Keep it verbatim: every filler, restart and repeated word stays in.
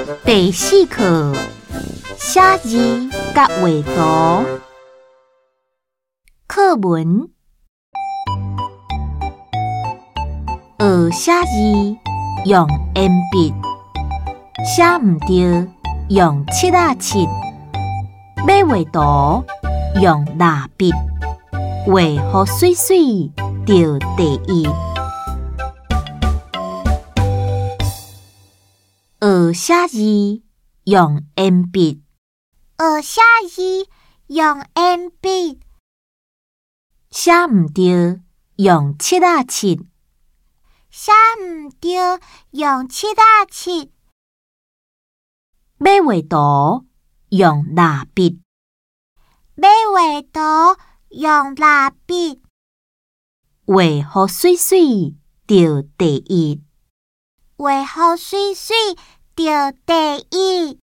第四课写字甲画图。课文学写字用鉛筆，寫唔對用七仔七，買畫圖用蠟筆，畫好水水就第一。學寫字用鉛筆， 學寫字用鉛筆， 寫唔對用七仔七， 寫唔對用七仔七， 買畫圖用蠟筆， 買畫圖用蠟筆， 畫好水水就第一。 畫好水水就第一。